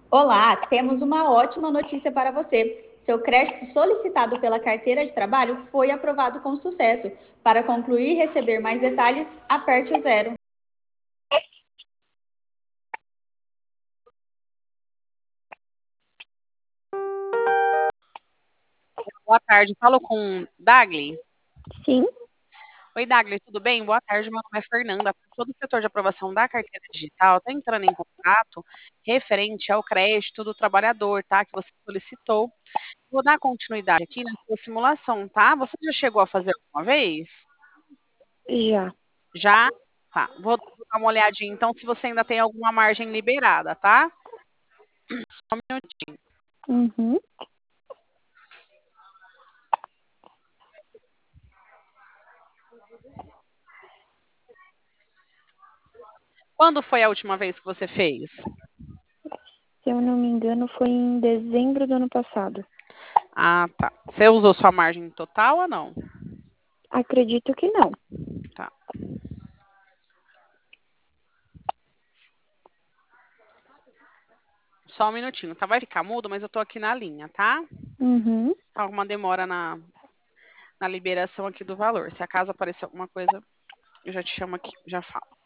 Olá, temos uma ótima notícia para você. Seu crédito solicitado pela carteira de trabalho foi aprovado com sucesso. Para concluir e receber mais detalhes, aperte o zero. Boa tarde, falo com Dagli. Sim, Oi, Dagli, tudo bem? Boa tarde, meu nome é Fernanda. Sou do setor de aprovação da carteira digital. Está entrando em contato referente ao crédito do trabalhador, tá? Que você solicitou. Vou dar continuidade aqui na sua simulação, tá? Você já chegou a fazer alguma vez? já. Já? Tá. Vou dar uma olhadinha, então, se você ainda tem alguma margem liberada, tá? Só um minutinho. Uhum. Quando foi a última vez que você fez? Se eu não me engano, foi em dezembro do ano passado. Ah, tá. Você usou sua margem total ou não? Acredito que não. Tá. Só um minutinho, tá? Vai ficar mudo, mas eu tô aqui na linha, tá? Uhum. Tá alguma demora na liberação aqui do valor. Se acaso aparecer alguma coisa, eu já te chamo aqui, já falo.